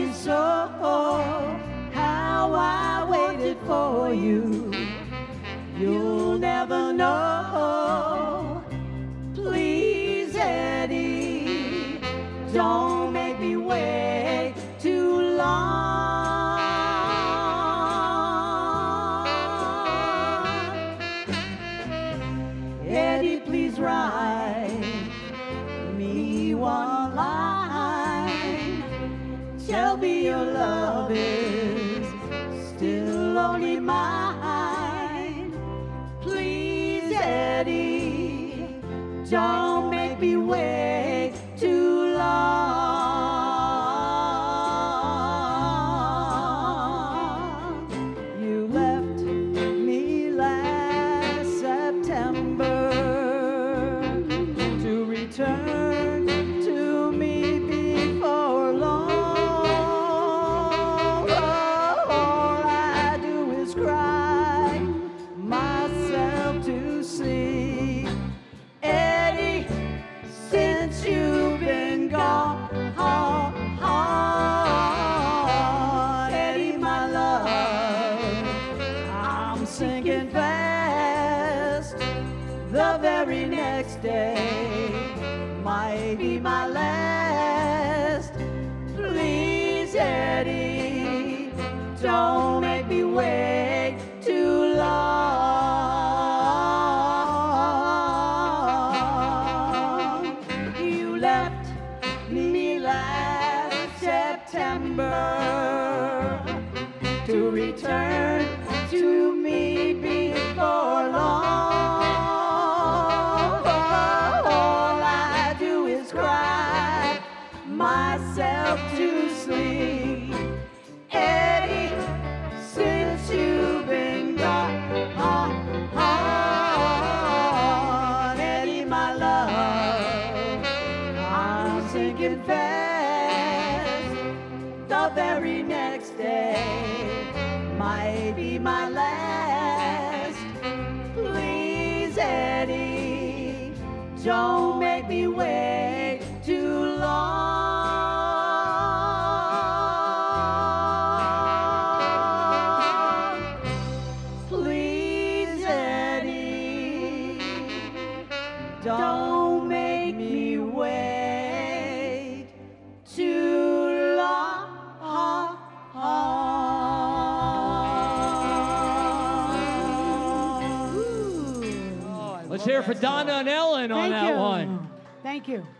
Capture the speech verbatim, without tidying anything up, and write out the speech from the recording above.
me so, how I waited for you. You'll never know. Please, Eddie, don't make me wait too long. Eddie, please write me one line. Tell me your love is still only mine. Please, Eddie, don't make me wait too long. You left me last September to return to me before long. All I do is cry myself to sleep. Eddie, since you've been gone, Eddie, my love, I'm sinking fast. The very next day might be my last. Please, Eddie, don't make me wait too long. You left me last September to return to me before long. All I do is cry myself to sleep. Eddie, since you've been gone, Eddie, my love, I'm sinking fast. The very next day might be my last. Please, Eddie, don't make me wait too long. Please, Eddie, don't make me wait too long. Let's hear it for Donna and Ellen on Thank that you. one. Thank you.